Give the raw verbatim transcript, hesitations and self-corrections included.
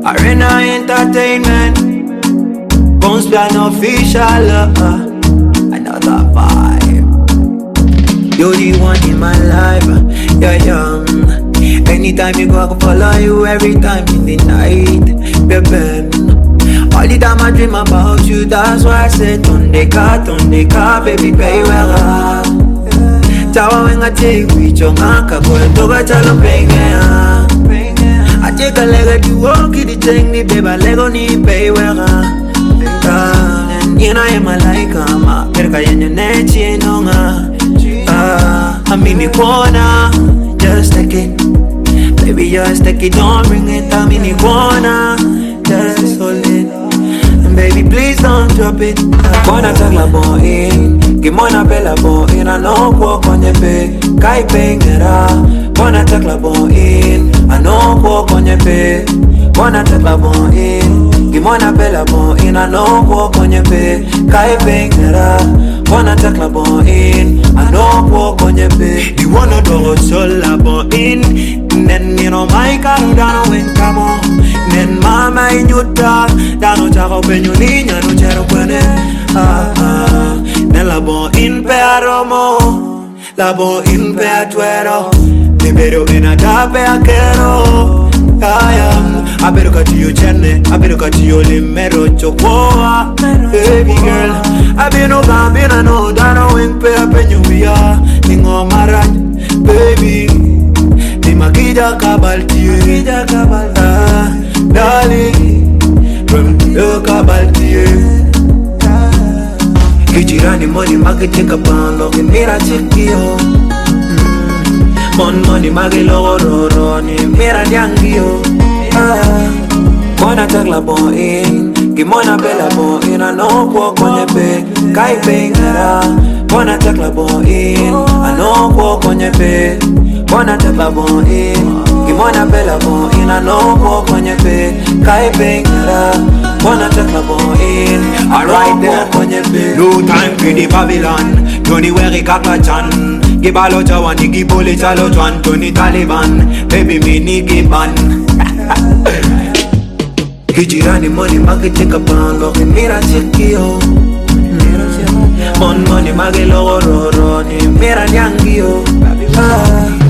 Arena Entertainment, Bones Plan Official, uh, another vibe. You're the one in my life, yeah, yeah. Anytime you go, I can follow you every time in the night, baby. All the time I dream about you, that's why I say turn the car, turn the car, baby, pay well. Tawa when I take with your anka, go and talk about your pain. I take a leg to walk it, the thing, the baby, Lego ni pay well. You know I'm a like I'm a perka in your neck, you know. I'm in the corner, just take it, baby, just take it, don't bring it. I'm in the corner, just hold it. Baby, please don't drop it. Wanna talk la bon in, give mona bella bon in. I know walk on your bed, kai pengera. Wanna talk la bon in, I know walk on your bed. Wanna talk la bon in, give mona bella bon in. I know walk on your bed, kai pengera. Wanna talk la bon in, I know walk on your bed. You wanna do so la bon in, then you know my car down when come on. Then mama in your dog, down to open your niña, no chero pone. Ah ah, then la bon in pearomo, la bon in peatuero. Me better in a tape a quero. I am, I better cut you chenne, I better cut you limero chocoa. Baby girl, I be no gambina, no, dano in pea peñuia, ningo maraj, baby. Makija kabaltiye, ah, darling, from the kabaltiye. Kijirani money magi take a pound, look mira chikio. Mon money magi logo roni, mira diangio. Ah, wanna take la bon in, kimona bella bon in. I know walk on your bed, kai pengera. Wanna take la bon in, I know walk on your bed. Wanna take la bon in, kimona bella bon in. I know walk on your bed, kai pengera. Wanna take la bon in, I right there on your bed. No time for the Babylon, Tony Weri Kakachan. Gibalo Jawan, Giboli Chalo Juan, Tony Taliban, baby me Niki Ban. Kijirani money magi take a pound, look mira chikio. Mon money magi logo roni, mira diangio. Ah.